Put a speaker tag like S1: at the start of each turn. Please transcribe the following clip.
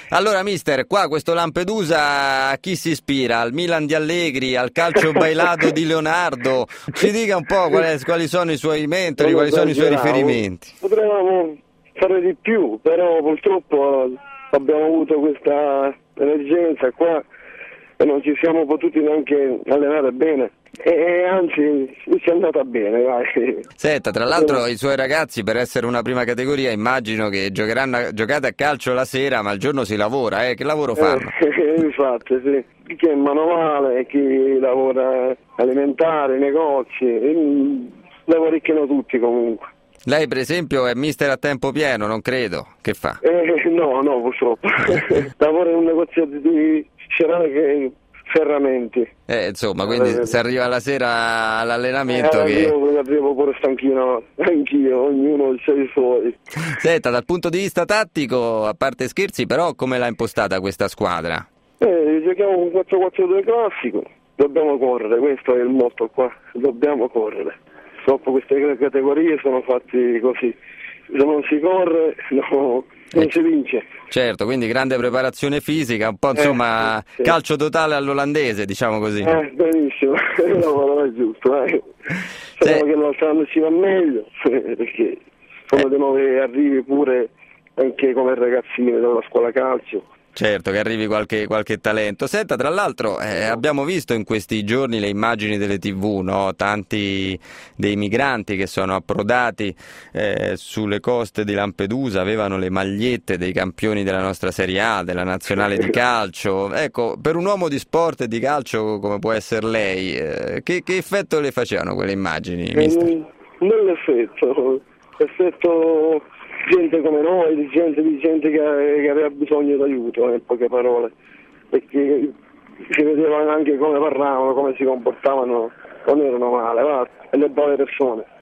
S1: Allora, mister, qua questo Lampedusa a chi si ispira? Al Milan di Allegri, al calcio bailato di Leonardo? Ci dica un po' quali sono i suoi mentori, quali sono i suoi riferimenti.
S2: Potremmo fare di più, però purtroppo abbiamo avuto questa emergenza qua e non ci siamo potuti neanche allenare bene. E anzi, ci è andata bene, vai.
S1: Senta, tra l'altro i suoi ragazzi, per essere una prima categoria, immagino che giocate a calcio la sera, ma il giorno si lavora, che lavoro fanno?
S2: Infatti, sì. Chi è manovale, chi lavora alimentare, negozi, lavorichino tutti comunque.
S1: Lei, per esempio, è mister a tempo pieno, non credo. Che fa?
S2: No, purtroppo. Lavoro in un negozio di ceramiche, ferramenti.
S1: Insomma, quindi se arriva la sera all'allenamento
S2: arrivo pure stanchino, anch'io, ognuno i suoi.
S1: Senta, dal punto di vista tattico, a parte scherzi, però come l'ha impostata questa squadra?
S2: Giochiamo un 4-4-2 classico, dobbiamo correre, questo è il motto qua, dobbiamo correre. Purtroppo queste categorie sono fatte così, se non si corre non si vince.
S1: Certo, quindi grande preparazione fisica, un po' insomma
S2: sì.
S1: Calcio totale all'olandese, diciamo così.
S2: Benissimo, no, è giusto. Speriamo che l'altro anno ci va meglio, perché sono dei nuovi arrivi pure anche come ragazzini della scuola calcio.
S1: Certo, che arrivi qualche talento. Senta, tra l'altro abbiamo visto in questi giorni le immagini delle TV, no? Tanti dei migranti che sono approdati sulle coste di Lampedusa, avevano le magliette dei campioni della nostra Serie A, della nazionale di calcio. Ecco, per un uomo di sport e di calcio come può essere lei, che effetto le facevano quelle immagini, mister?
S2: Nell'effetto, gente come noi, di gente che aveva bisogno d'aiuto, in poche parole, perché si vedeva anche come parlavano, come si comportavano, non erano male, e le brave persone.